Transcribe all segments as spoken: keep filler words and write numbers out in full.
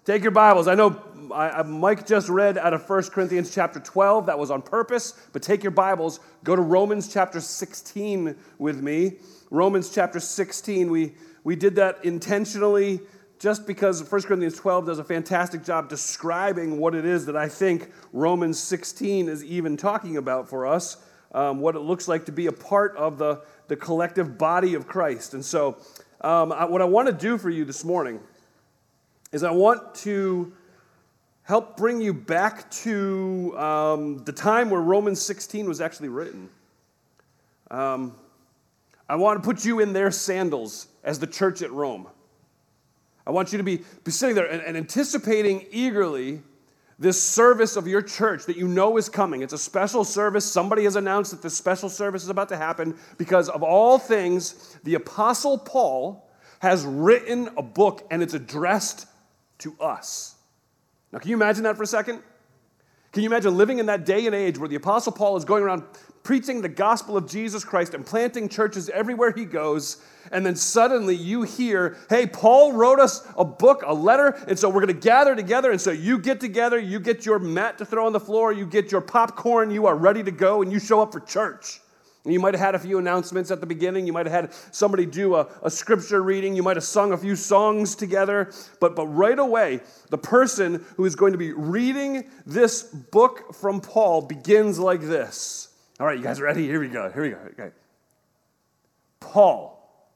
Take your Bibles. I know I, I, Mike just read out of First Corinthians chapter twelve. That was on purpose. But take your Bibles. Go to Romans chapter sixteen with me. Romans chapter sixteen. We, we did that intentionally just because First Corinthians twelve does a fantastic job describing what it is that I think Romans sixteen is even talking about for us, um, what it looks like to be a part of the, the collective body of Christ. And so um, I, what I want to do for you this morning is I want to help bring you back to um, the time where Romans sixteen was actually written. Um, I want to put you in their sandals as the church at Rome. I want you to be, be sitting there and, and anticipating eagerly this service of your church that you know is coming. It's a special service. Somebody has announced that this special service is about to happen because of all things, the Apostle Paul has written a book and it's addressed to us. Now, can you imagine that for a second? Can you imagine living in that day and age where the Apostle Paul is going around preaching the gospel of Jesus Christ and planting churches everywhere he goes, and then suddenly you hear, hey, Paul wrote us a book, a letter, and so we're going to gather together, and so you get together, you get your mat to throw on the floor, you get your popcorn, you are ready to go, and you show up for church. And you might have had a few announcements at the beginning. You might have had somebody do a, a scripture reading. You might have sung a few songs together. But, but right away, the person who is going to be reading this book from Paul begins like this. All right, you guys ready? Here we go. Here we go. Okay. Paul,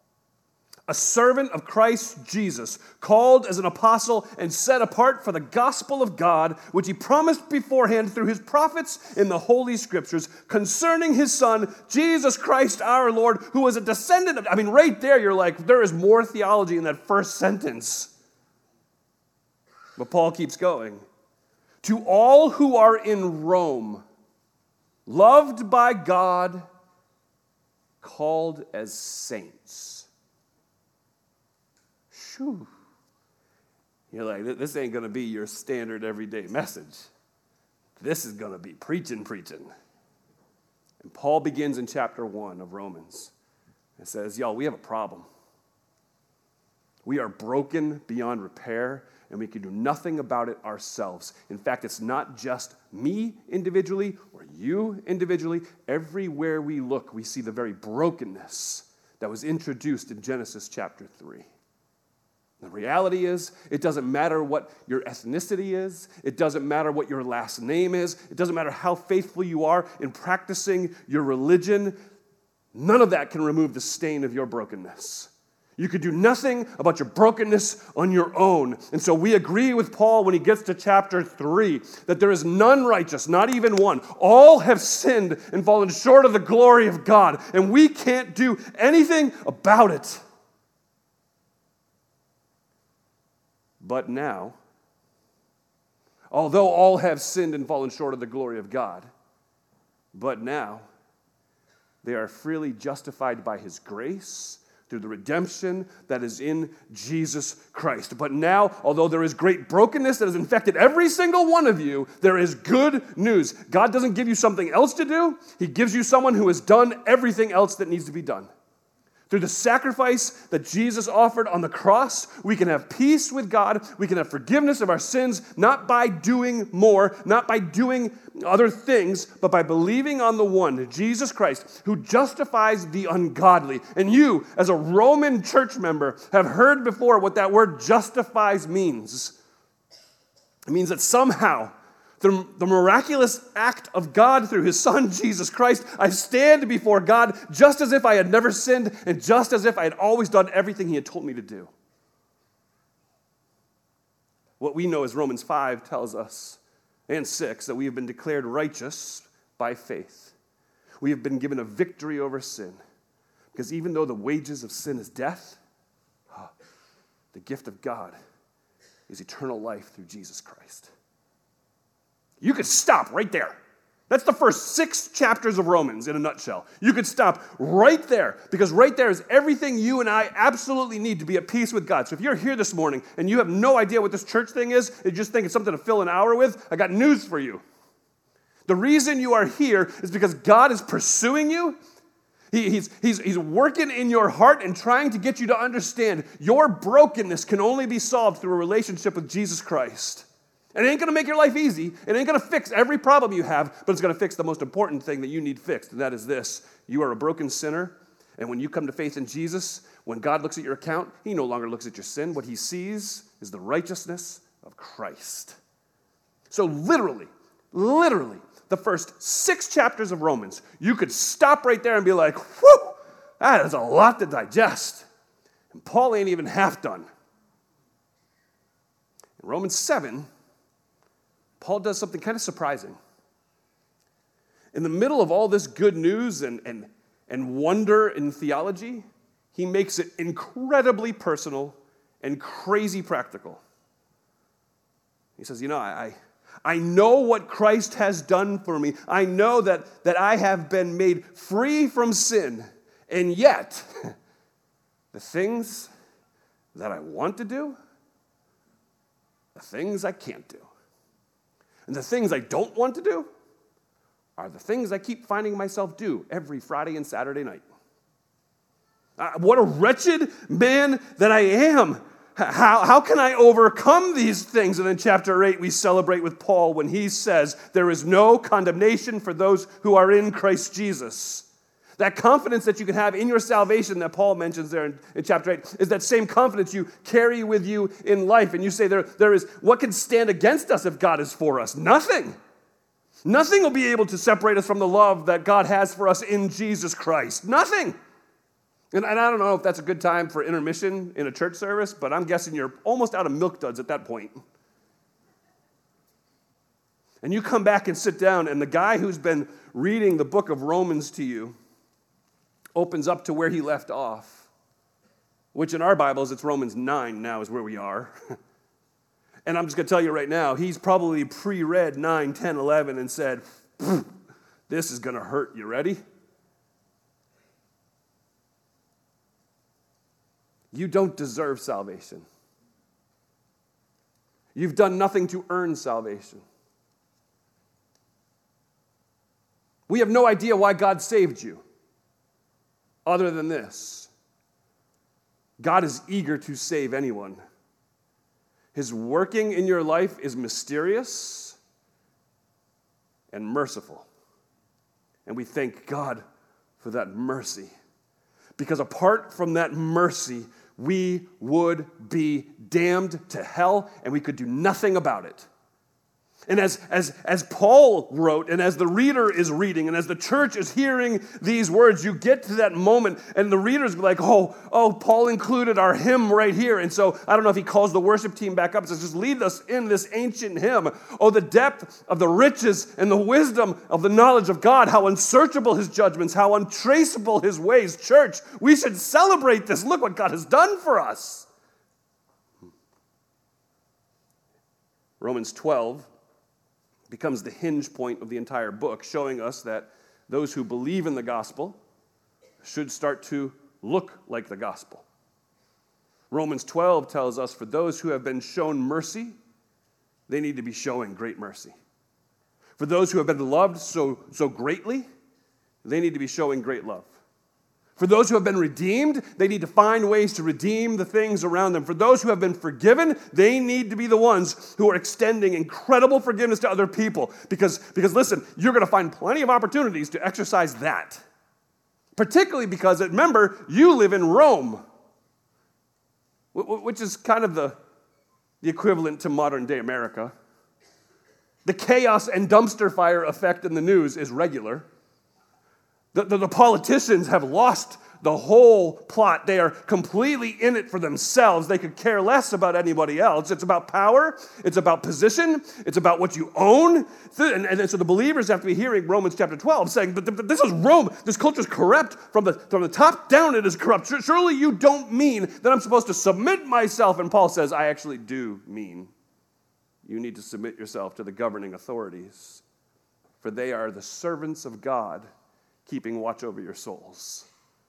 a servant of Christ Jesus, called as an apostle and set apart for the gospel of God, which he promised beforehand through his prophets in the Holy Scriptures, concerning his Son, Jesus Christ our Lord, who was a descendant of... I mean, right there, you're like, there is more theology in that first sentence. But Paul keeps going. To all who are in Rome, loved by God, called as saints. Whew. You're like, this ain't going to be your standard everyday message. This is going to be preaching, preaching. And Paul begins in chapter one of Romans. It says, y'all, we have a problem. We are broken beyond repair, and we can do nothing about it ourselves. In fact, it's not just me individually or you individually. Everywhere we look, we see the very brokenness that was introduced in Genesis chapter three. The reality is, it doesn't matter what your ethnicity is. It doesn't matter what your last name is. It doesn't matter how faithful you are in practicing your religion. None of that can remove the stain of your brokenness. You could do nothing about your brokenness on your own. And so we agree with Paul when he gets to chapter three that there is none righteous, not even one. All have sinned and fallen short of the glory of God, and we can't do anything about it. But now, although all have sinned and fallen short of the glory of God, but now they are freely justified by his grace through the redemption that is in Jesus Christ. But now, although there is great brokenness that has infected every single one of you, there is good news. God doesn't give you something else to do. He gives you someone who has done everything else that needs to be done. Through the sacrifice that Jesus offered on the cross, we can have peace with God. We can have forgiveness of our sins, not by doing more, not by doing other things, but by believing on the one, Jesus Christ, who justifies the ungodly. And you, as a Roman church member, have heard before what that word justifies means. It means that somehow, through the miraculous act of God through his Son, Jesus Christ, I stand before God just as if I had never sinned and just as if I had always done everything he had told me to do. What we know as Romans five tells us, and six, that we have been declared righteous by faith. We have been given a victory over sin. Because even though the wages of sin is death, the gift of God is eternal life through Jesus Christ. You could stop right there. That's the first six chapters of Romans in a nutshell. You could stop right there, because right there is everything you and I absolutely need to be at peace with God. So if you're here this morning and you have no idea what this church thing is, and you just think it's something to fill an hour with, I got news for you. The reason you are here is because God is pursuing you, He, he's, he's, he's working in your heart and trying to get you to understand your brokenness can only be solved through a relationship with Jesus Christ. And it ain't going to make your life easy. It ain't going to fix every problem you have, but it's going to fix the most important thing that you need fixed, and that is this. You are a broken sinner, and when you come to faith in Jesus, when God looks at your account, he no longer looks at your sin. What he sees is the righteousness of Christ. So literally, literally, the first six chapters of Romans, you could stop right there and be like, whew, that is a lot to digest. And Paul ain't even half done. In Romans seven, Paul does something kind of surprising. In the middle of all this good news and, and, and wonder in theology, he makes it incredibly personal and crazy practical. He says, you know, I, I know what Christ has done for me. I know that, that I have been made free from sin. And yet, the things that I want to do, the things I can't do. And the things I don't want to do are the things I keep finding myself do every Friday and Saturday night. Uh, what a wretched man that I am. How, how can I overcome these things? And in chapter eight, we celebrate with Paul when he says, there is no condemnation for those who are in Christ Jesus. That confidence that you can have in your salvation that Paul mentions there in, in chapter eight is that same confidence you carry with you in life. And you say, there, there is, what can stand against us if God is for us? Nothing. Nothing will be able to separate us from the love that God has for us in Jesus Christ. Nothing. And, and I don't know if that's a good time for intermission in a church service, but I'm guessing you're almost out of milk duds at that point. And you come back and sit down, and the guy who's been reading the book of Romans to you opens up to where he left off, which in our Bibles, it's Romans nine now is where we are. And I'm just going to tell you right now, he's probably pre-read nine, ten, eleven and said, this is going to hurt. You ready? You don't deserve salvation. You've done nothing to earn salvation. We have no idea why God saved you, other than this. God is eager to save anyone. His working in your life is mysterious and merciful. And we thank God for that mercy. Because apart from that mercy, we would be damned to hell and we could do nothing about it. And as, as, as Paul wrote, and as the reader is reading, and as the church is hearing these words, you get to that moment, and the reader's like, oh, oh, Paul included our hymn right here. And so I don't know if he calls the worship team back up and says, just lead us in this ancient hymn. Oh, the depth of the riches and the wisdom of the knowledge of God, how unsearchable his judgments, how untraceable his ways. Church, we should celebrate this. Look what God has done for us. Romans twelve becomes the hinge point of the entire book, showing us that those who believe in the gospel should start to look like the gospel. Romans twelve tells us for those who have been shown mercy, they need to be showing great mercy. For those who have been loved so, so greatly, they need to be showing great love. For those who have been redeemed, they need to find ways to redeem the things around them. For those who have been forgiven, they need to be the ones who are extending incredible forgiveness to other people. Because, because listen, you're going to find plenty of opportunities to exercise that. Particularly because, remember, you live in Rome, which is kind of the, the equivalent to modern-day America. The chaos and dumpster fire effect in the news is regular. The, the, the politicians have lost the whole plot. They are completely in it for themselves. They could care less about anybody else. It's about power. It's about position. It's about what you own. And, and so the believers have to be hearing Romans chapter twelve saying, but, but this is Rome. This culture is corrupt. From the, from the top down, it is corrupt. Surely you don't mean that I'm supposed to submit myself. And Paul says, I actually do mean you need to submit yourself to the governing authorities, for they are the servants of God, keeping watch over your souls.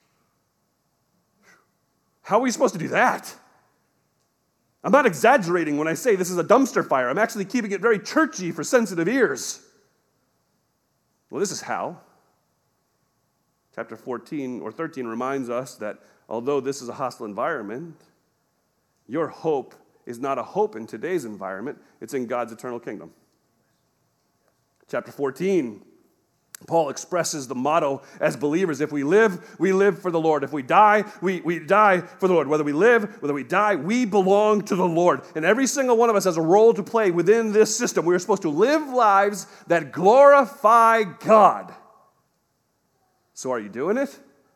How are we supposed to do that? I'm not exaggerating when I say this is a dumpster fire. I'm actually keeping it very churchy for sensitive ears. Well, this is how. chapter fourteen or thirteen reminds us that although this is a hostile environment, your hope is not a hope in today's environment, it's in God's eternal kingdom. Chapter fourteen, Paul expresses the motto as believers: if we live, we live for the Lord. If we die, we, we die for the Lord. Whether we live, whether we die, we belong to the Lord. And every single one of us has a role to play within this system. We are supposed to live lives that glorify God. So are you doing it?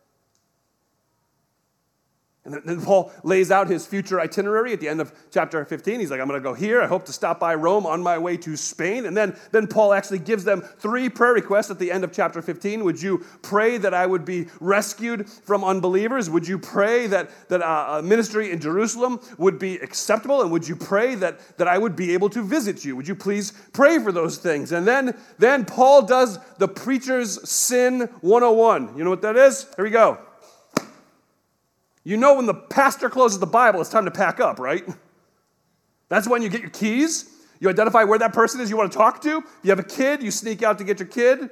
And then Paul lays out his future itinerary at the end of chapter fifteen. He's like, I'm going to go here. I hope to stop by Rome on my way to Spain. And then, then Paul actually gives them three prayer requests at the end of chapter fifteen. Would you pray that I would be rescued from unbelievers? Would you pray that, that uh, a ministry in Jerusalem would be acceptable? And would you pray that, that I would be able to visit you? Would you please pray for those things? And then, then Paul does the preacher's sin one oh one. You know what that is? Here we go. You know when the pastor closes the Bible, it's time to pack up, right? That's when you get your keys. You identify where that person is you want to talk to. If you have a kid, you sneak out to get your kid.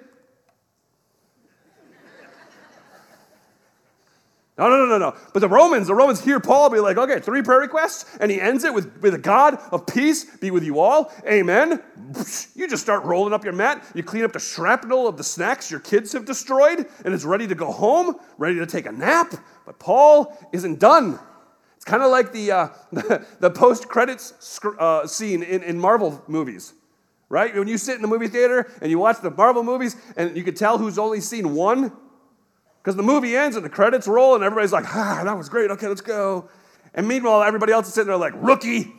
No, no, no, no, no. But the Romans, the Romans hear Paul be like, okay, three prayer requests, and he ends it with, with a God of peace be with you all. Amen. You just start rolling up your mat. You clean up the shrapnel of the snacks your kids have destroyed, and it's ready to go home, ready to take a nap. But Paul isn't done. It's kind of like the, uh, the, the post-credits uh, scene in, in Marvel movies, right? When you sit in the movie theater and you watch the Marvel movies, and you can tell who's only seen one, because the movie ends and the credits roll and everybody's like, ah, that was great, okay, let's go. And meanwhile, everybody else is sitting there like, rookie.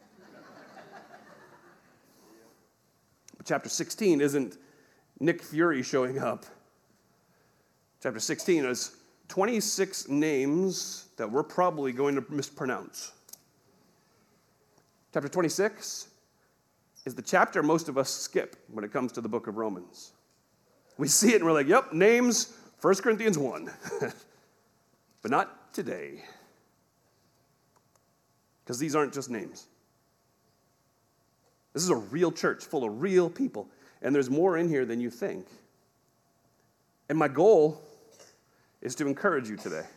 But chapter sixteen isn't Nick Fury showing up. Chapter sixteen is twenty-six names that we're probably going to mispronounce. Chapter twenty-six is the chapter most of us skip when it comes to the book of Romans. We see it and we're like, yep, names, First Corinthians one. But not today. Because these aren't just names. This is a real church full of real people. And there's more in here than you think. And my goal is to encourage you today.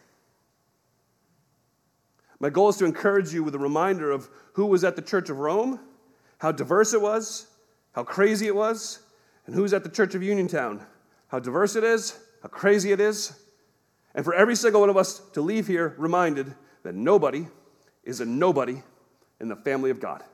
My goal is to encourage you with a reminder of who was at the Church of Rome, how diverse it was, how crazy it was, and who's at the Church of Uniontown, how diverse it is, how crazy it is, and for every single one of us to leave here reminded that nobody is a nobody in the family of God.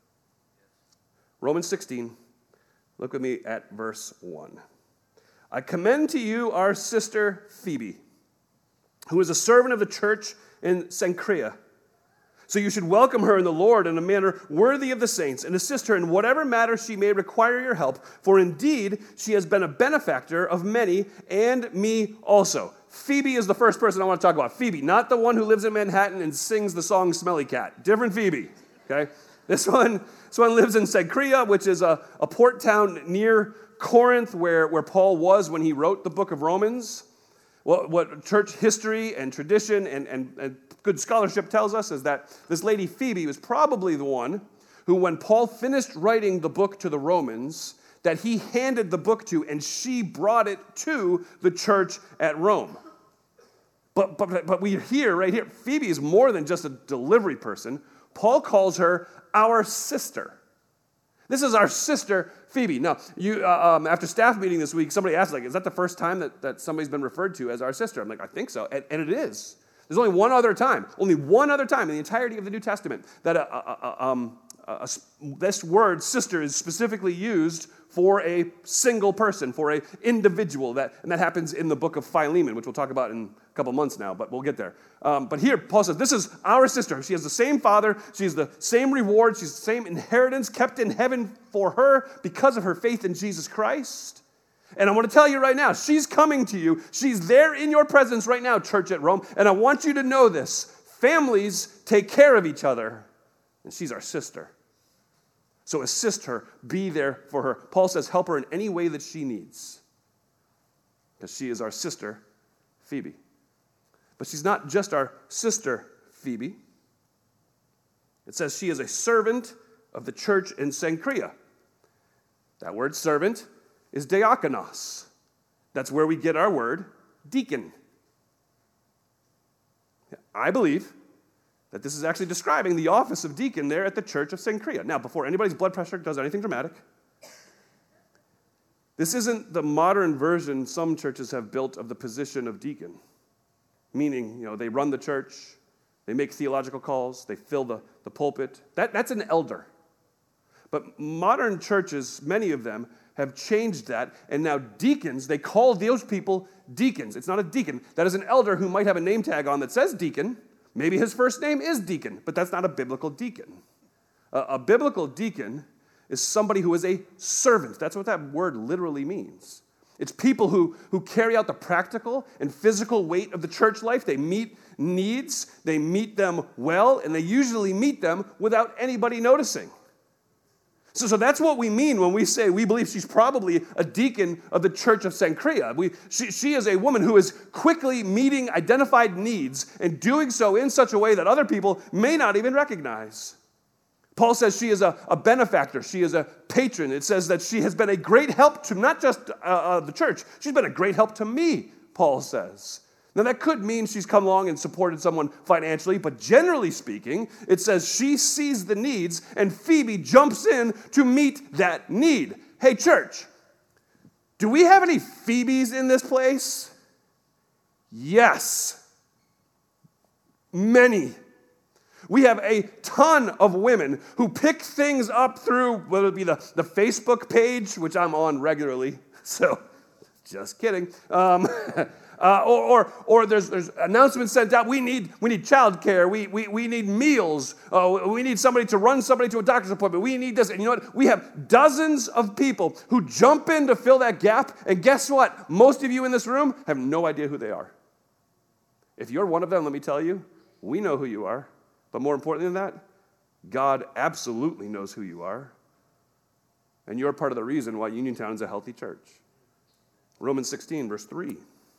Romans sixteen, look with me at verse one. I commend to you our sister Phoebe, who is a servant of the church in Cenchrea. So you should welcome her in the Lord in a manner worthy of the saints, and assist her in whatever matter she may require your help, for indeed she has been a benefactor of many, and me also. Phoebe is the first person I want to talk about. Phoebe, not the one who lives in Manhattan and sings the song Smelly Cat. Different Phoebe, okay? This one, this one lives in Cenchrea, which is a, a port town near Corinth, where, where Paul was when he wrote the book of Romans. What, what church history and tradition and, and, and good scholarship tells us is that this lady Phoebe was probably the one who, when Paul finished writing the book to the Romans, that he handed the book to, and she brought it to the church at Rome. But, but, but we hear right here, Phoebe is more than just a delivery person. Paul calls her our sister. This is our sister, Phoebe. Now, you, uh, um, after staff meeting this week, somebody asked, like, is that the first time that, that somebody's been referred to as our sister? I'm like, I think so, and, and it is. There's only one other time, only one other time in the entirety of the New Testament that a, a, a, um, a, a, this word, sister, is specifically used for a single person, for an individual, that, and that happens in the book of Philemon, which we'll talk about in a couple months now, but we'll get there. Um, but here, Paul says, this is our sister. She has the same father. She has the same reward. She's the same inheritance kept in heaven for her because of her faith in Jesus Christ. And I want to tell you right now, she's coming to you. She's there in your presence right now, church at Rome. And I want you to know this. Families take care of each other, and she's our sister. So assist her, be there for her. Paul says help her in any way that she needs, because she is our sister, Phoebe. But she's not just our sister, Phoebe. It says she is a servant of the church in Cenchrea. That word servant is diakonos. That's where we get our word deacon. I believe that this is actually describing the office of deacon there at the church of Cenchrea. Now, before anybody's blood pressure does anything dramatic, this isn't the modern version some churches have built of the position of deacon, meaning, you know, they run the church, they make theological calls, they fill the, the pulpit. That, that's an elder. But modern churches, many of them, have changed that, and now deacons, they call those people deacons. It's not a deacon. That is an elder who might have a name tag on that says deacon. Maybe his first name is deacon, but that's not a biblical deacon. A, a biblical deacon is somebody who is a servant. That's what that word literally means. It's people who, who carry out the practical and physical weight of the church life. They meet needs, they meet them well, and they usually meet them without anybody noticing. So, so that's what we mean when we say we believe she's probably a deacon of the church of Cenchrea. We, she, she is a woman who is quickly meeting identified needs and doing so in such a way that other people may not even recognize. Paul says she is a, a benefactor. She is a patron. It says that she has been a great help to not just uh, uh, the church. She's been a great help to me, Paul says. Now, that could mean she's come along and supported someone financially, but generally speaking, it says she sees the needs and Phoebe jumps in to meet that need. Hey, church, do we have any Phoebes in this place? Yes. Many. We have a ton of women who pick things up through, whether it be the, the Facebook page, which I'm on regularly, so just kidding. Um, Uh, or, or, or there's, there's announcements sent out. We need, we need childcare. We, we, we need meals. Uh, we need somebody to run somebody to a doctor's appointment. We need this. And you know what? We have dozens of people who jump in to fill that gap. And guess what? Most of you in this room have no idea who they are. If you're one of them, let me tell you, we know who you are. But more importantly than that, God absolutely knows who you are. And you're part of the reason why Uniontown is a healthy church. Romans sixteen, verse three.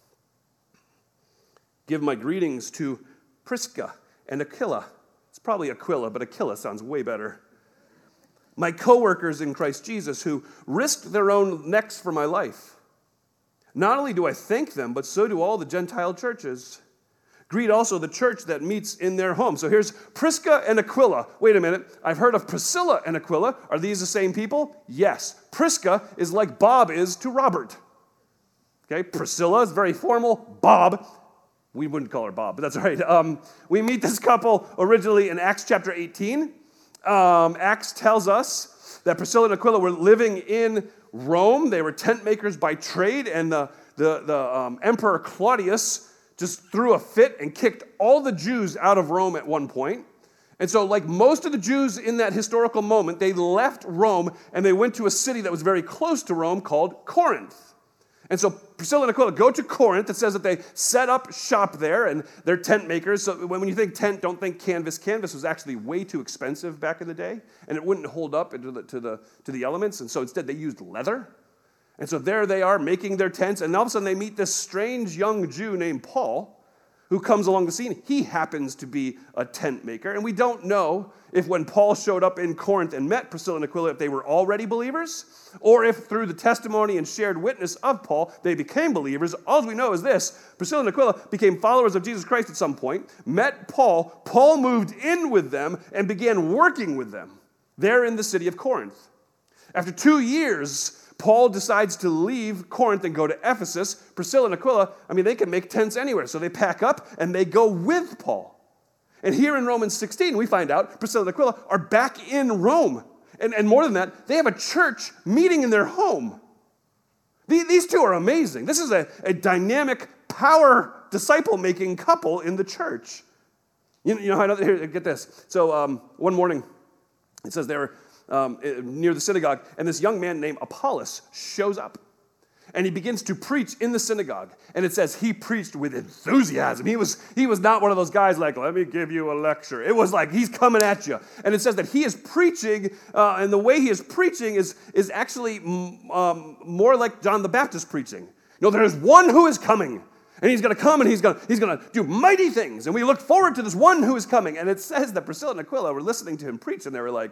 Give my greetings to Prisca and Aquila. It's probably Aquila, but Aquila sounds way better. My co-workers in Christ Jesus who risked their own necks for my life. Not only do I thank them, but so do all the Gentile churches. Greet also the church that meets in their home. So here's Prisca and Aquila. Wait a minute. I've heard of Priscilla and Aquila. Are these the same people? Yes. Prisca is like Bob is to Robert. Okay, Priscilla is very formal. Bob, we wouldn't call her Bob, but that's all right. Um, we meet this couple originally in Acts chapter eighteen. Um, Acts tells us that Priscilla and Aquila were living in Rome. They were tent makers by trade, and the, the, the um, Emperor Claudius just threw a fit and kicked all the Jews out of Rome at one point. And so, like most of the Jews in that historical moment, they left Rome, and they went to a city that was very close to Rome called Corinth. And so Priscilla and Aquila go to Corinth. It says that they set up shop there, and they're tent makers. So when you think tent, don't think canvas. Canvas was actually way too expensive back in the day, and it wouldn't hold up into the, to, the, to the elements. And so instead they used leather. And so there they are making their tents, and all of a sudden they meet this strange young Jew named Paul who comes along the scene. He happens to be a tent maker, and we don't know if when Paul showed up in Corinth and met Priscilla and Aquila, if they were already believers, or if through the testimony and shared witness of Paul, they became believers. All we know is this: Priscilla and Aquila became followers of Jesus Christ at some point, met Paul, Paul moved in with them and began working with them there in the city of Corinth. After two years, Paul decides to leave Corinth and go to Ephesus. Priscilla and Aquila, I mean, they can make tents anywhere, so they pack up and they go with Paul. And here in Romans sixteen, we find out Priscilla and Aquila are back in Rome. And, and more than that, they have a church meeting in their home. These, these two are amazing. This is a, a dynamic, power, disciple-making couple in the church. You, you know how, here, get this. So um, one morning, it says they were um, near the synagogue, and this young man named Apollos shows up. And he begins to preach in the synagogue. And it says he preached with enthusiasm. He was, he was not one of those guys like, let me give you a lecture. It was like, he's coming at you. And it says that he is preaching, uh, and the way he is preaching is, is actually um, more like John the Baptist preaching. You know, there's one who is coming. And he's going to come and he's going he's going to do mighty things. And we look forward to this one who is coming. And it says that Priscilla and Aquila were listening to him preach. And they were like,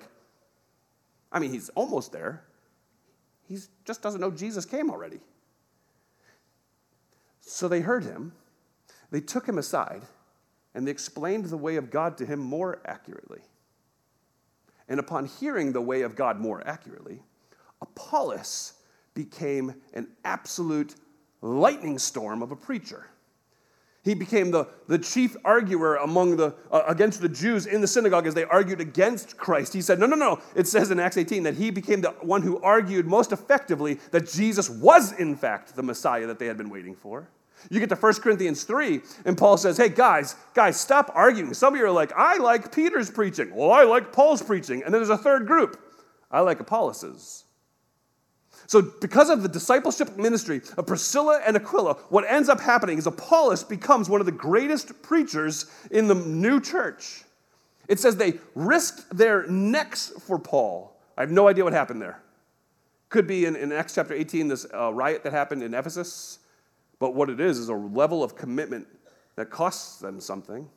I mean, he's almost there. He just doesn't know Jesus came already. So they heard him, they took him aside, and they explained the way of God to him more accurately. And upon hearing the way of God more accurately, Apollos became an absolute lightning storm of a preacher. He became the, the chief arguer among the uh, against the Jews in the synagogue as they argued against Christ. He said, no, no, no. It says in Acts eighteen that he became the one who argued most effectively that Jesus was, in fact, the Messiah that they had been waiting for. You get to First Corinthians three, and Paul says, hey, guys, guys, stop arguing. Some of you are like, I like Peter's preaching. Well, I like Paul's preaching. And then there's a third group. I like Apollos's. So because of the discipleship ministry of Priscilla and Aquila, what ends up happening is Apollos becomes one of the greatest preachers in the new church. It says they risked their necks for Paul. I have no idea what happened there. Could be in, in Acts chapter eighteen, this uh, riot that happened in Ephesus. But what it is is a level of commitment that costs them something.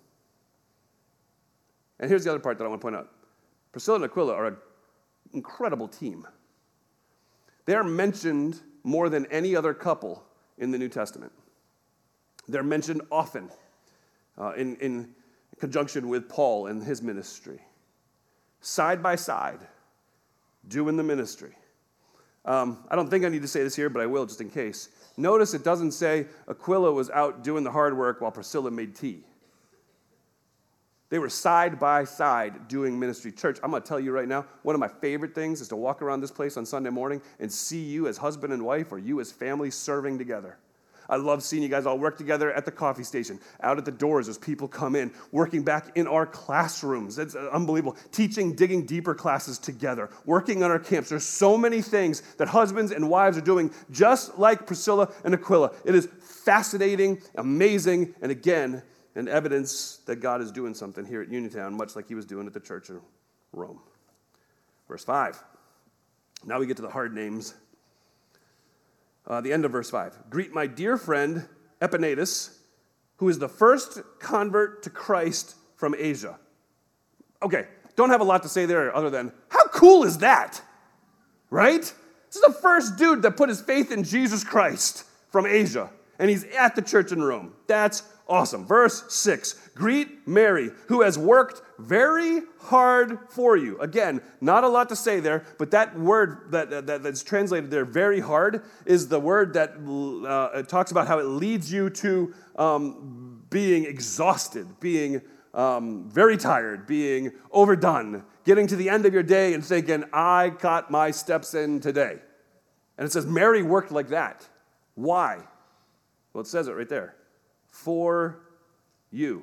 And here's the other part that I want to point out. Priscilla and Aquila are an incredible team. They are mentioned more than any other couple in the New Testament. They're mentioned often uh, in, in conjunction with Paul and his ministry. Side by side, doing the ministry. Um, I don't think I need to say this here, but I will just in case. Notice it doesn't say Aquila was out doing the hard work while Priscilla made tea. They were side by side doing ministry. Church, I'm going to tell you right now, one of my favorite things is to walk around this place on Sunday morning and see you as husband and wife or you as family serving together. I love seeing you guys all work together at the coffee station, out at the doors as people come in, working back in our classrooms. It's unbelievable. Teaching, digging deeper classes together, working on our camps. There's so many things that husbands and wives are doing just like Priscilla and Aquila. It is fascinating, amazing, and again, an evidence that God is doing something here at Uniontown, much like he was doing at the church of Rome. Verse five. Now we get to the hard names. Uh, the end of verse five. Greet my dear friend Epaenetus, who is the first convert to Christ from Asia. Okay, don't have a lot to say there other than, how cool is that? Right? This is the first dude that put his faith in Jesus Christ from Asia, and he's at the church in Rome. That's awesome. Verse six, greet Mary, who has worked very hard for you. Again, not a lot to say there, but that word that, that that's translated there, very hard, is the word that uh, it talks about how it leads you to um, being exhausted, being um, very tired, being overdone, getting to the end of your day and thinking, I got my steps in today. And it says Mary worked like that. Why? Well, it says it right there. For you.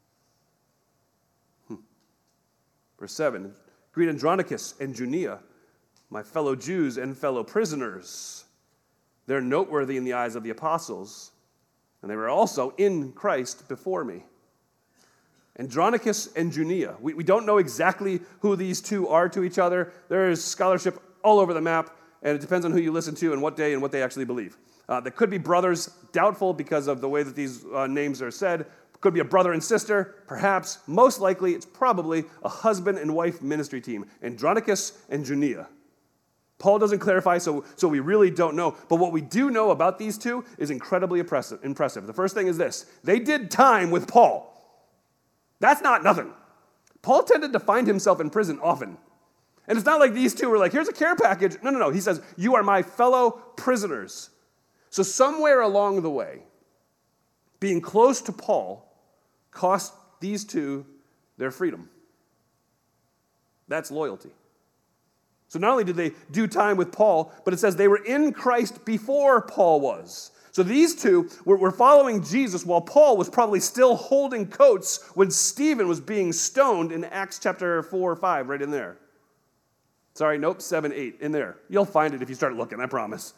Hmm. Verse seven, greet Andronicus and Junia, my fellow Jews and fellow prisoners. They're noteworthy in the eyes of the apostles, and they were also in Christ before me. Andronicus and Junia. We, we don't know exactly who these two are to each other. There is scholarship all over the map, and it depends on who you listen to and what day and what they actually believe. Uh, they could be brothers, doubtful because of the way that these uh, names are said. Could be a brother and sister, perhaps. Most likely, it's probably a husband and wife ministry team, Andronicus and Junia. Paul doesn't clarify, so, so we really don't know. But what we do know about these two is incredibly impressive. impressive. The first thing is this. They did time with Paul. That's not nothing. Paul tended to find himself in prison often. And it's not like these two were like, here's a care package. No, no, no. He says, you are my fellow prisoners. So somewhere along the way, being close to Paul cost these two their freedom. That's loyalty. So not only did they do time with Paul, but it says they were in Christ before Paul was. So these two were, were following Jesus while Paul was probably still holding coats when Stephen was being stoned in Acts chapter four or five, right in there. Sorry, nope, seven, eight, in there. You'll find it if you start looking, I promise.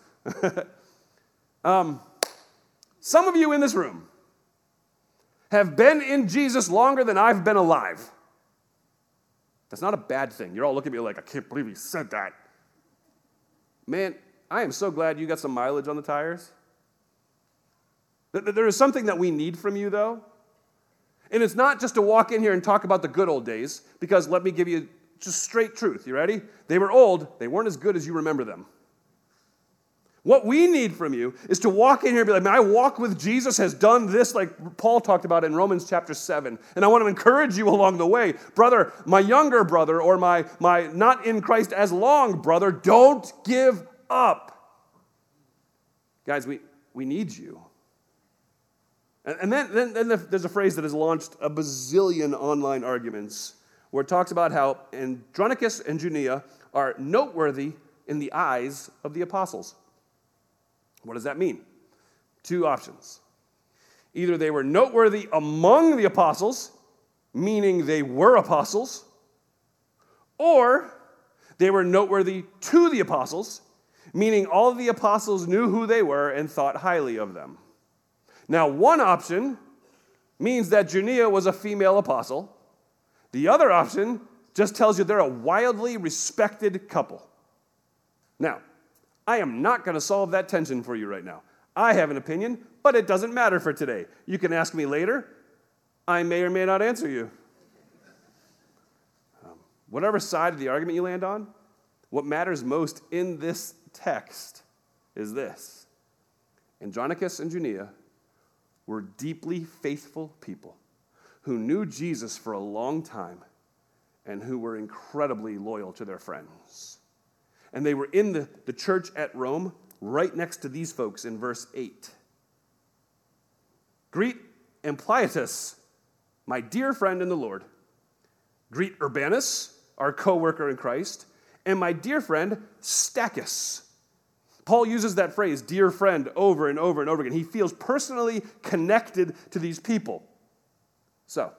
Um, some of you in this room have been in Jesus longer than I've been alive. That's not a bad thing. You're all looking at me like, I can't believe he said that. Man, I am so glad you got some mileage on the tires. There is something that we need from you, though. And it's not just to walk in here and talk about the good old days, because let me give you just straight truth. You ready? They were old. They weren't as good as you remember them. What we need from you is to walk in here and be like, man, I walk with Jesus, has done this like Paul talked about in Romans chapter seven. And I want to encourage you along the way. Brother, my younger brother, or my, my not in Christ as long brother, don't give up. Guys, we, we need you. And, and then, then, then there's a phrase that has launched a bazillion online arguments where it talks about how Andronicus and Junia are noteworthy in the eyes of the apostles. What does that mean? Two options. Either they were noteworthy among the apostles, meaning they were apostles, or they were noteworthy to the apostles, meaning all of the apostles knew who they were and thought highly of them. Now, one option means that Junia was a female apostle. The other option just tells you they're a wildly respected couple. Now, I am not going to solve that tension for you right now. I have an opinion, but it doesn't matter for today. You can ask me later. I may or may not answer you. Um, whatever side of the argument you land on, what matters most in this text is this. Andronicus and Junia were deeply faithful people who knew Jesus for a long time and who were incredibly loyal to their friends. And they were in the, the church at Rome, right next to these folks in verse eight. Greet Ampliatus, my dear friend in the Lord. Greet Urbanus, our co-worker in Christ, and my dear friend Stachys. Paul uses that phrase, dear friend, over and over and over again. He feels personally connected to these people. So,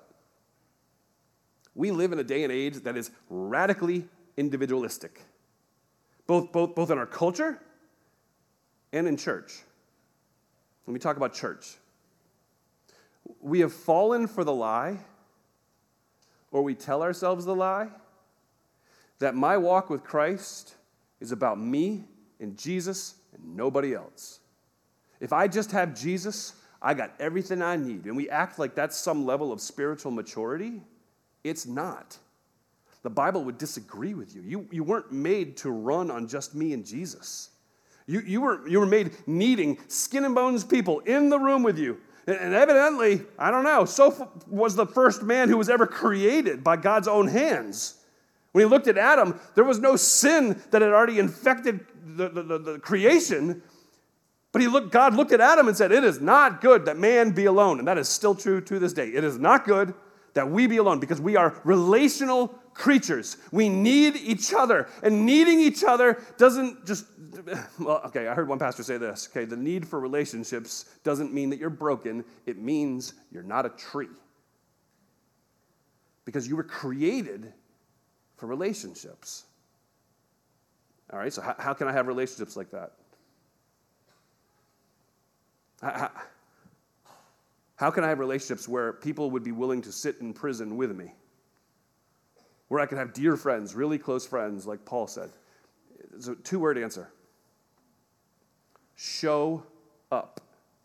we live in a day and age that is radically individualistic. Both, both, both in our culture and in church. Let me talk about church. We have fallen for the lie, or we tell ourselves the lie, that my walk with Christ is about me and Jesus and nobody else. If I just have Jesus, I got everything I need. And we act like that's some level of spiritual maturity. It's not. The Bible would disagree with you. You, you weren't made to run on just me and Jesus. You, you, were, you were made needing skin and bones people in the room with you. And, and evidently, I don't know, so f- was the first man who was ever created by God's own hands. When he looked at Adam, there was no sin that had already infected the, the, the, the creation. But he looked, God looked at Adam and said, it is not good that man be alone. And that is still true to this day. It is not good that we be alone because we are relational creatures. We need each other. And needing each other doesn't just, well, okay, I heard one pastor say this. Okay, the need for relationships doesn't mean that you're broken. It means you're not a tree. Because you were created for relationships. All right, so how, how can I have relationships like that? How, how can I have relationships where people would be willing to sit in prison with me? Where I could have dear friends, really close friends, like Paul said. It's a two-word answer. Show up.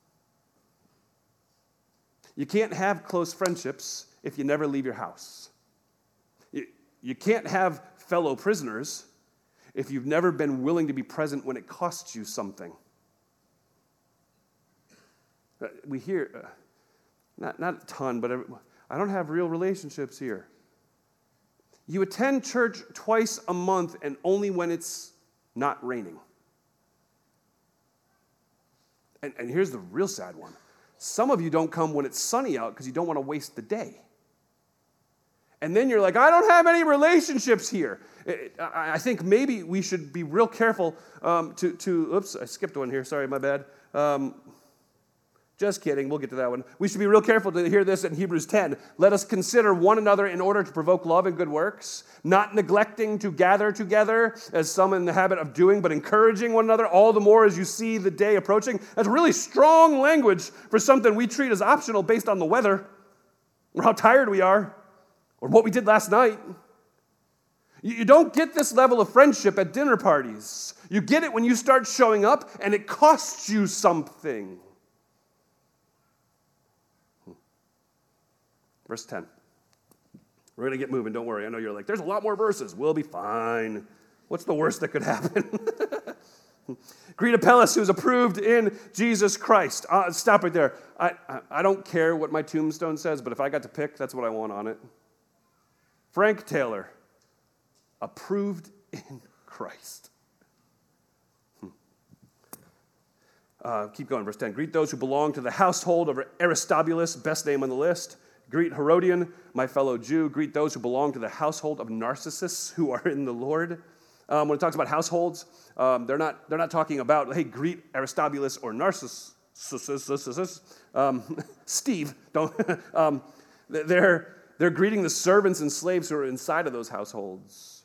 You can't have close friendships if you never leave your house. You, you can't have fellow prisoners if you've never been willing to be present when it costs you something. We hear, uh, not, not a ton, but every, I don't have real relationships here. You attend church twice a month and only when it's not raining. And, and here's the real sad one. Some of you don't come when it's sunny out because you don't want to waste the day. And then you're like, I don't have any relationships here. It, I, I think maybe we should be real careful um, to, to, oops, I skipped one here. Sorry, my bad. Um, Just kidding. We'll get to that one. We should be real careful to hear this in Hebrews ten. Let us consider one another in order to provoke love and good works, not neglecting to gather together as some in the habit of doing, but encouraging one another all the more as you see the day approaching. That's really strong language for something we treat as optional based on the weather or how tired we are or what we did last night. You don't get this level of friendship at dinner parties. You get it when you start showing up and it costs you something. Verse ten. We're going to get moving, don't worry. I know you're like, there's a lot more verses. We'll be fine. What's the worst that could happen? Greet Apelles, who is approved in Jesus Christ. Uh, stop right there. I, I, I don't care what my tombstone says, but if I got to pick, that's what I want on it. Frank Taylor, approved in Christ. Hmm. Uh, keep going, verse ten. Greet those who belong to the household of Aristobulus, best name on the list. Greet Herodion, my fellow Jew. Greet those who belong to the household of Narcissus, who are in the Lord. Um, when it talks about households, um, they're not they're not talking about, hey, greet Aristobulus or Narcissus. Um, Steve, don't. um, they're they're greeting the servants and slaves who are inside of those households.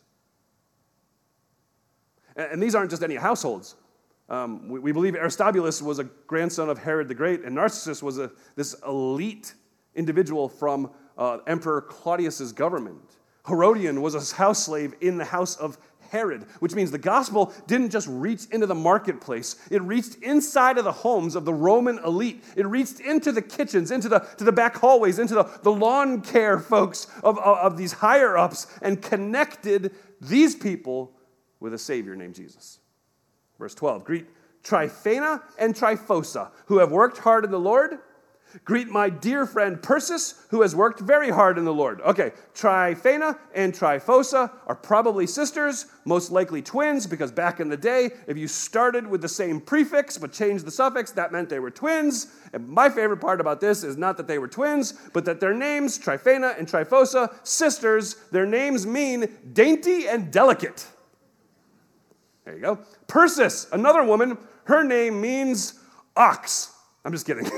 And, and these aren't just any households. Um, we, we believe Aristobulus was a grandson of Herod the Great, and Narcissus was a this elite individual from uh, Emperor Claudius's government. Herodion was a house slave in the house of Herod, which means the gospel didn't just reach into the marketplace. It reached inside of the homes of the Roman elite. It reached into the kitchens, into the, to the back hallways, into the, the lawn care folks of, of, of these higher-ups, and connected these people with a Savior named Jesus. Verse twelve, greet Tryphena and Tryphosa, who have worked hard in the Lord. Greet my dear friend Persis, who has worked very hard in the Lord. Okay, Tryphena and Tryphosa are probably sisters, most likely twins, because back in the day, if you started with the same prefix but changed the suffix, that meant they were twins. And my favorite part about this is not that they were twins, but that their names, Tryphena and Tryphosa, sisters, their names mean dainty and delicate. There you go. Persis, another woman, her name means ox. I'm just kidding.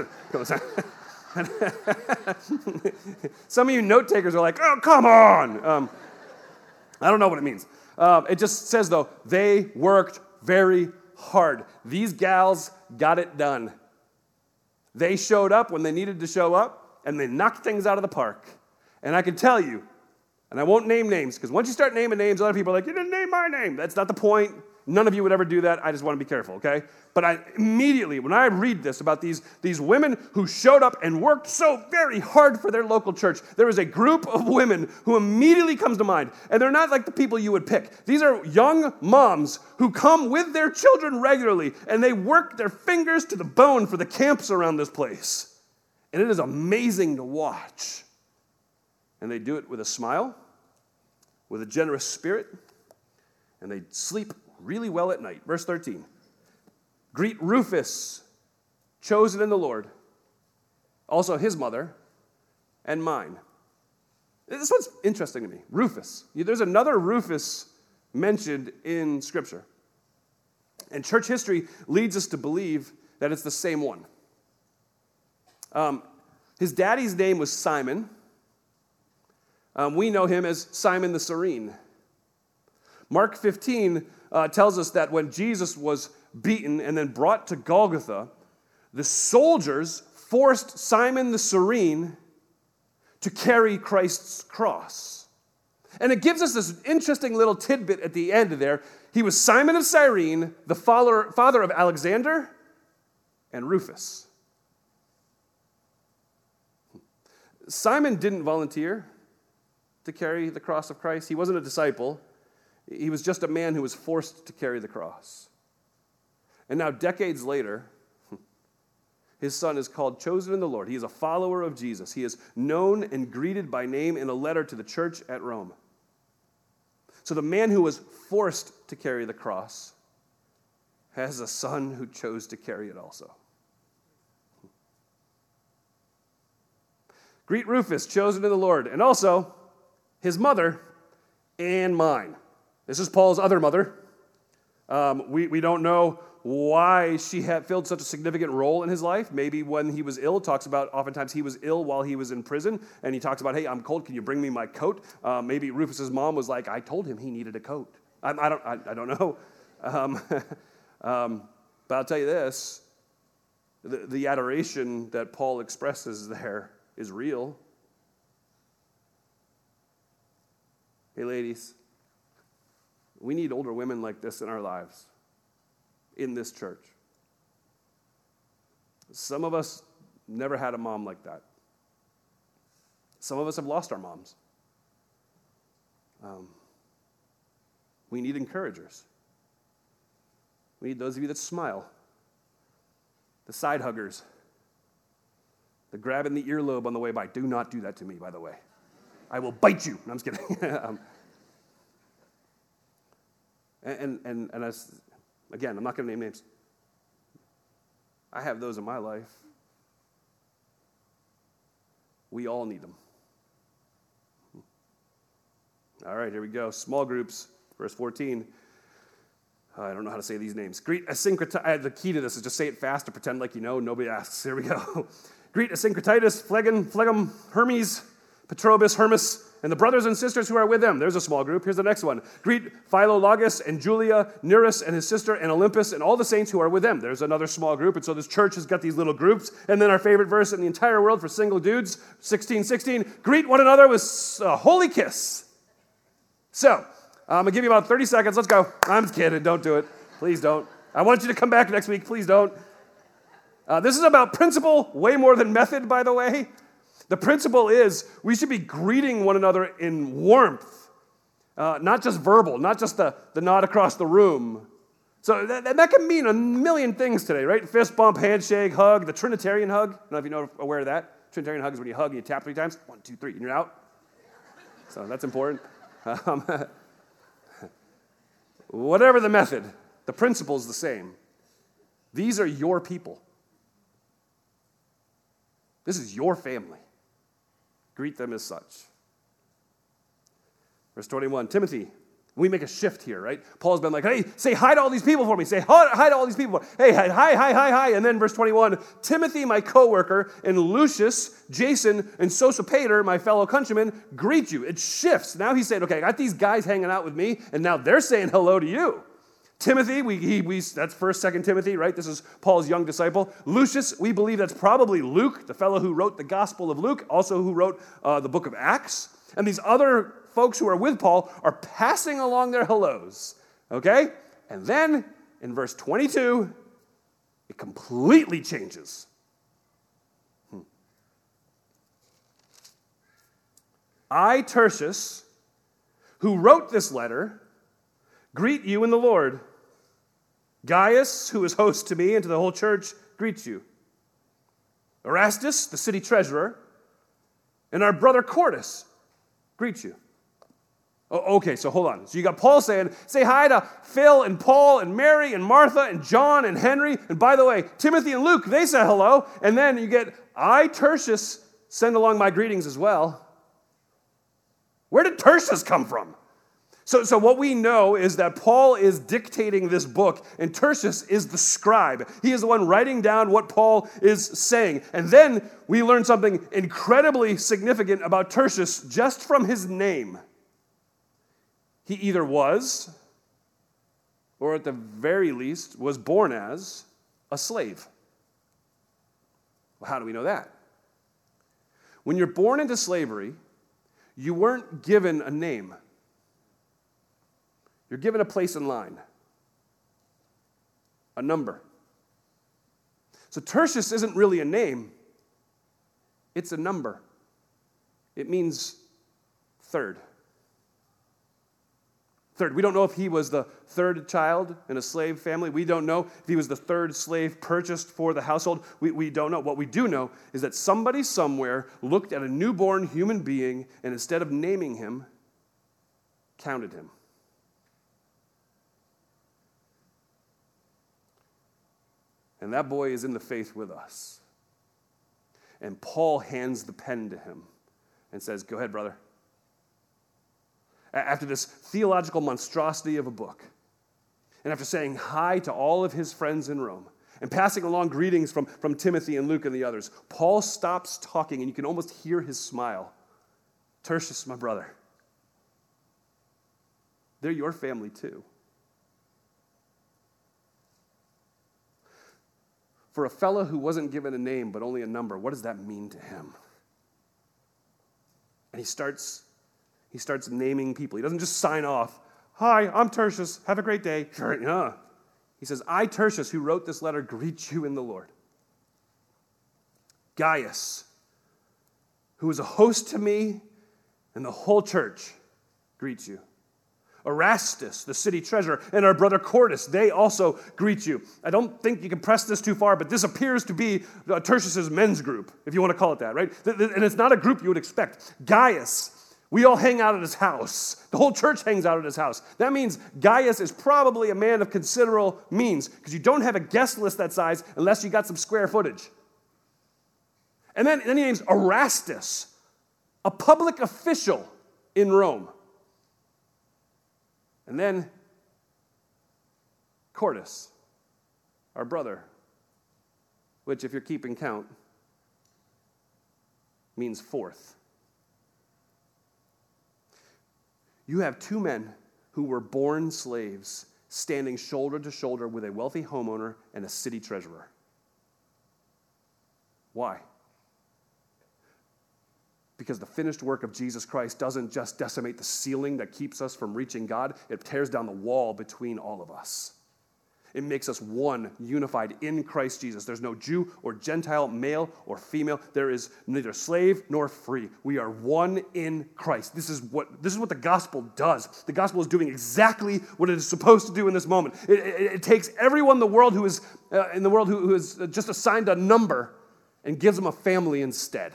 Some of you note takers are like, oh, come on. Um, I don't know what it means. Um, it just says, though, they worked very hard. These gals got it done. They showed up when they needed to show up, and they knocked things out of the park. And I can tell you, and I won't name names, because once you start naming names, other people are like, you didn't name my name. That's not the point. None of you would ever do that. I just want to be careful, okay? But I immediately, when I read this about these, these women who showed up and worked so very hard for their local church, there is a group of women who immediately comes to mind. And they're not like the people you would pick. These are young moms who come with their children regularly, and they work their fingers to the bone for the camps around this place. And it is amazing to watch. And they do it with a smile, with a generous spirit, and they sleep really well at night. Verse thirteen. Greet Rufus, chosen in the Lord, also his mother and mine. This one's interesting to me. Rufus. There's another Rufus mentioned in Scripture. And church history leads us to believe that it's the same one. Um, his daddy's name was Simon. Um, we know him as Simon the Cyrene. Mark fifteen uh, tells us that when Jesus was beaten and then brought to Golgotha, the soldiers forced Simon the Cyrene to carry Christ's cross. And it gives us this interesting little tidbit at the end there. He was Simon of Cyrene, the father, father of Alexander and Rufus. Simon didn't volunteer to carry the cross of Christ. He wasn't a disciple. He was just a man who was forced to carry the cross. And now, decades later, his son is called chosen in the Lord. He is a follower of Jesus. He is known and greeted by name in a letter to the church at Rome. So the man who was forced to carry the cross has a son who chose to carry it also. Greet Rufus, chosen in the Lord, and also his mother and mine. This is Paul's other mother. Um, we, we don't know why she had filled such a significant role in his life. Maybe when he was ill, talks about oftentimes he was ill while he was in prison, and he talks about, hey, I'm cold, can you bring me my coat? Uh, maybe Rufus's mom was like, I told him he needed a coat. I, I don't I, I don't know. Um, um, but I'll tell you this, the, the adoration that Paul expresses there is real. Hey, ladies, we need older women like this in our lives, in this church. Some of us never had a mom like that. Some of us have lost our moms. Um, we need encouragers. We need those of you that smile. The side huggers. The grabbing the earlobe on the way by. Do not do that to me, by the way. I will bite you. No, I'm just kidding. um, and and, and as, again, I'm not going to name names. I have those in my life. We all need them. All right, here we go. Small groups, verse fourteen. Uh, I don't know how to say these names. Greet Asyncrititis. The key to this is just say it fast to pretend like you know. Nobody asks. Here we go. Greet Asyncrititis, Phlegon, Phlegum, Hermes, Petrobus, Hermas, and the brothers and sisters who are with them. There's a small group. Here's the next one. Greet Philologus and Julia, Nereus and his sister, and Olympus, and all the saints who are with them. There's another small group. And so this church has got these little groups. And then our favorite verse in the entire world for single dudes, sixteen sixteen. Greet one another with a holy kiss. So, I'm going to give you about thirty seconds. Let's go. I'm just kidding. Don't do it. Please don't. I want you to come back next week. Please don't. Uh, this is about principle way more than method, by the way. The principle is we should be greeting one another in warmth, uh, not just verbal, not just the, the nod across the room. So that, that can mean a million things today, right? Fist bump, handshake, hug, the Trinitarian hug. I don't know if you know aware of that. Trinitarian hug is when you hug and you tap three times. One, two, three, and you're out. So that's important. Um, whatever the method, the principle is the same. These are your people. This is your family. Greet them as such. Verse twenty-one, Timothy. We make a shift here, right? Paul's been like, hey, say hi to all these people for me. Say hi, hi to all these people. Hey, hi, hi, hi, hi, hi. And then verse twenty-one, Timothy, my coworker, and Lucius, Jason, and Sosipater, my fellow countrymen, greet you. It shifts. Now he's saying, okay, I got these guys hanging out with me, and now they're saying hello to you. Timothy, we, he, we, that's first, second Timothy, right? This is Paul's young disciple. Lucius, we believe that's probably Luke, the fellow who wrote the Gospel of Luke, also who wrote uh, the book of Acts. And these other folks who are with Paul are passing along their hellos, okay? And then in verse twenty-two, it completely changes. Hmm. I, Tertius, who wrote this letter, greet you in the Lord. Gaius, who is host to me and to the whole church, greets you. Erastus, the city treasurer, and our brother Quartus greet you. Oh, okay, so hold on. So you got Paul saying, say hi to Phil and Paul and Mary and Martha and John and Henry. And by the way, Timothy and Luke, they said hello. And then you get, I, Tertius, send along my greetings as well. Where did Tertius come from? So, so what we know is that Paul is dictating this book, and Tertius is the scribe. He is the one writing down what Paul is saying. And then we learn something incredibly significant about Tertius just from his name. He either was, or at the very least, was born as a slave. Well, how do we know that? When you're born into slavery, you weren't given a name. You're given a place in line, a number. So Tertius isn't really a name, it's a number. It means third. Third, we don't know if he was the third child in a slave family. We don't know if he was the third slave purchased for the household. We, we don't know. What we do know is that somebody somewhere looked at a newborn human being and instead of naming him, counted him. And that boy is in the faith with us. And Paul hands the pen to him and says, go ahead, brother. After this theological monstrosity of a book, and after saying hi to all of his friends in Rome, and passing along greetings from, from Timothy and Luke and the others, Paul stops talking, and you can almost hear his smile. Tertius, my brother, they're your family too. For a fellow who wasn't given a name but only a number, what does that mean to him? And he starts, he starts naming people. He doesn't just sign off, hi, I'm Tertius, have a great day. Sure, yeah. He says, I, Tertius, who wrote this letter, greet you in the Lord. Gaius, who is a host to me and the whole church, greets you. Erastus, the city treasurer, and our brother Quartus, they also greet you. I don't think you can press this too far, but this appears to be Tertius's men's group, if you want to call it that, right? And it's not a group you would expect. Gaius, we all hang out at his house. The whole church hangs out at his house. That means Gaius is probably a man of considerable means, because you don't have a guest list that size unless you got some square footage. And then, then he names Erastus, a public official in Rome. And then Quartus, our brother, which, if you're keeping count, means fourth. You have two men who were born slaves standing shoulder to shoulder with a wealthy homeowner and a city treasurer. Why? Because the finished work of Jesus Christ doesn't just decimate the ceiling that keeps us from reaching God, it tears down the wall between all of us. It makes us one, unified in Christ Jesus. There's no Jew or Gentile, male or female. There is neither slave nor free. We are one in Christ. This is what, this is what the gospel does. The gospel is doing exactly what it is supposed to do in this moment. It, it, it takes everyone in the world who is uh, in the world who, who is just assigned a number and gives them a family instead.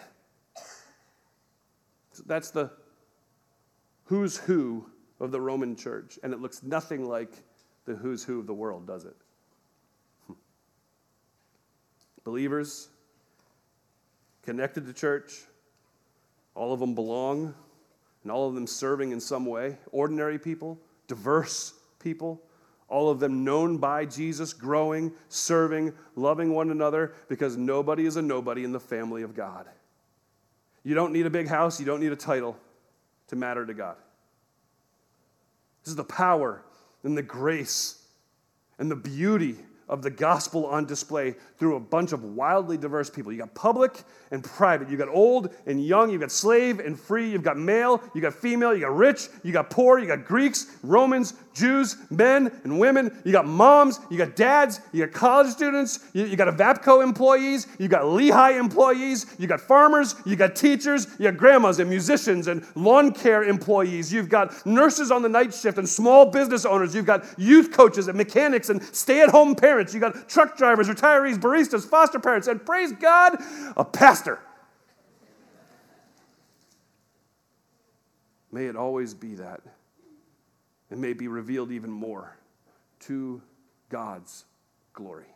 That's the who's who of the Roman church, and it looks nothing like the who's who of the world, does it? Believers, connected to church, all of them belong, and all of them serving in some way. Ordinary people, diverse people, all of them known by Jesus, growing, serving, loving one another, because nobody is a nobody in the family of God. You don't need a big house. You don't need a title to matter to God. This is the power and the grace and the beauty of the gospel on display through a bunch of wildly diverse people. You got public and private. You got old and young. You got slave and free. You've got male. You got female. You got rich. You got poor. You got Greeks, Romans, Jews, men and women. You got moms. You got dads. You got college students. You, you got Evapco employees. You got Lehigh employees. You got farmers. You got teachers. You got grandmas and musicians and lawn care employees. You've got nurses on the night shift and small business owners. You've got youth coaches and mechanics and stay-at-home parents. You got truck drivers, retirees, baristas, foster parents, and praise God, a pastor. May it always be that. It may be revealed even more to God's glory.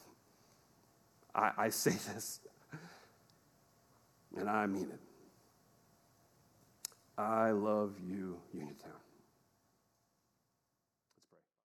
I, I say this, and I mean it. I love you, Uniontown.